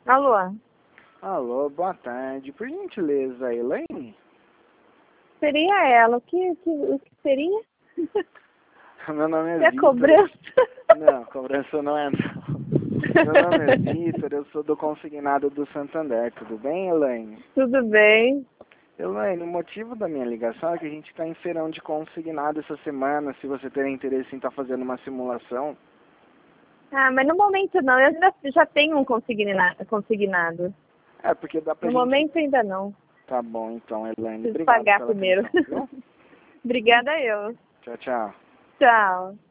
Alô? Alô, boa tarde. Por gentileza, Elaine? Seria ela. O que seria? Meu nome é É Vitor. cobrança? Não, cobrança não é não. Meu nome é Vitor, eu sou do consignado do Santander. Tudo bem, Elaine? Tudo bem. Elaine, o motivo da minha ligação é que a gente está em feirão de consignado essa semana. Se você tem interesse em estar fazendo uma simulação. Ah, mas no momento não. Eu já tenho um consignado. É, porque dá pra No gente... momento ainda não. Tá bom, então, Elaine. Preciso Obrigado pagar pela primeiro. atenção, viu? Obrigada eu. Tchau, tchau. Tchau.